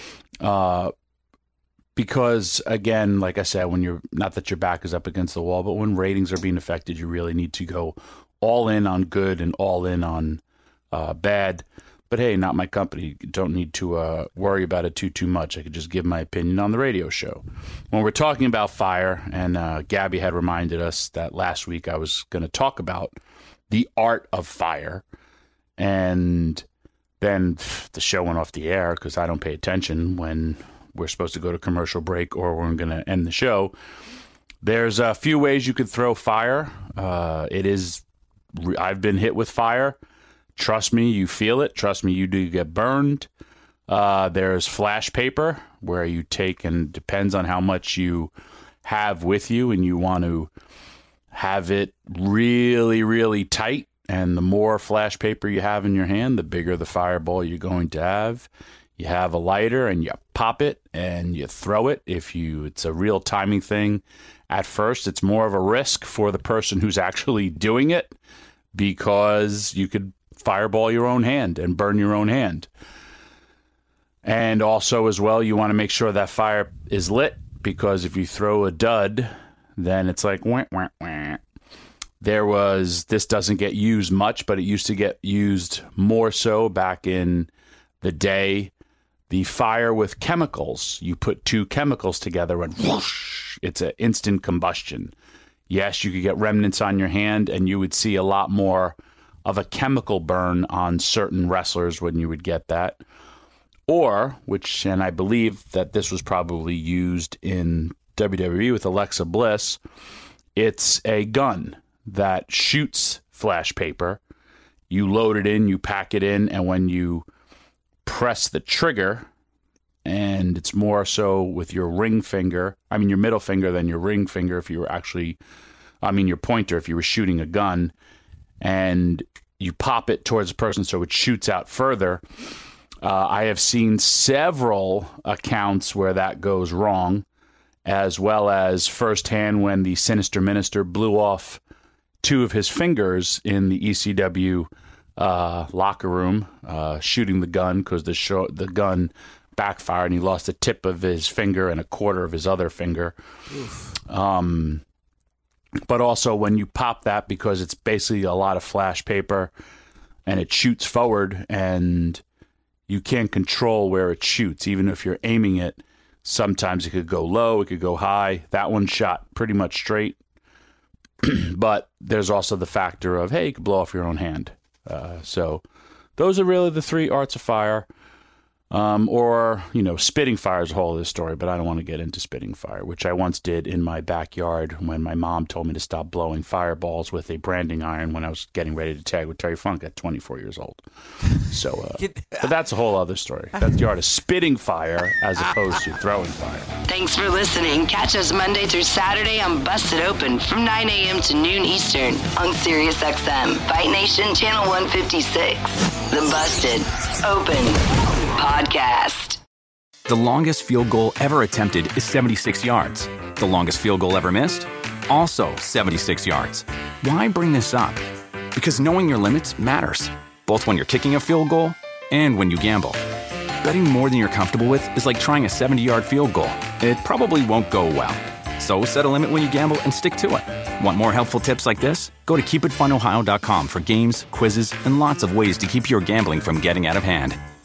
Because, again, like I said, when you're, not that your back is up against the wall, but when ratings are being affected, you really need to go all in on good and all in on bad. But hey, not my company. Don't need to worry about it too much. I could just give my opinion on the radio show. When we're talking about fire, and Gabby had reminded us that last week I was going to talk about the art of fire, and then the show went off the air because I don't pay attention when we're supposed to go to commercial break or we're going to end the show. There's a few ways you could throw fire. I've been hit with fire. Trust me, you feel it. Trust me, you do get burned. There's flash paper, where you take, and depends on how much you have with you, and you want to have it really, really tight. And the more flash paper you have in your hand, the bigger the fireball you're going to have. You have a lighter, and you pop it, and you throw it. It's a real timing thing. At first, it's more of a risk for the person who's actually doing it, because you could fireball your own hand and burn your own hand. And also, as well, you want to make sure that fire is lit, because if you throw a dud, then it's like wah, wah, wah. This doesn't get used much, but it used to get used more so back in the day. The fire with chemicals. You put two chemicals together and whoosh, it's an instant combustion. Yes, you could get remnants on your hand, and you would see a lot more of a chemical burn on certain wrestlers when you would get that. Or, and I believe that this was probably used in WWE with Alexa Bliss, it's a gun that shoots flash paper. You load it in, you pack it in, and when you press the trigger, and it's more so with your ring finger, your middle finger than your ring finger if you were your pointer if you were shooting a gun, and you pop it towards the person so it shoots out further. I have seen several accounts where that goes wrong, as well as firsthand when the Sinister Minister blew off 2 of his fingers in the ECW locker room, shooting the gun because the gun backfired and he lost the tip of his finger and a quarter of his other finger. But also when you pop that, because it's basically a lot of flash paper and it shoots forward and you can't control where it shoots. Even if you're aiming it, sometimes it could go low, it could go high. That one shot pretty much straight. But there's also the factor of, hey, you could blow off your own hand. So those are really the 3 arts of fire. Or spitting fire is a whole other story, but I don't want to get into spitting fire, which I once did in my backyard when my mom told me to stop blowing fireballs with a branding iron when I was getting ready to tag with Terry Funk at 24 years old. So, but that's a whole other story. That's the art of spitting fire as opposed to throwing fire. Thanks for listening. Catch us Monday through Saturday on Busted Open from 9 a.m. to noon Eastern on Sirius XM, Fight Nation Channel 156. The Busted Open Podcast. The longest field goal ever attempted is 76 yards. The longest field goal ever missed? Also 76 yards. Why bring this up? Because knowing your limits matters, both when you're kicking a field goal and when you gamble. Betting more than you're comfortable with is like trying a 70-yard field goal. It probably won't go well. So set a limit when you gamble and stick to it. Want more helpful tips like this? Go to keepitfunohio.com for games, quizzes, and lots of ways to keep your gambling from getting out of hand.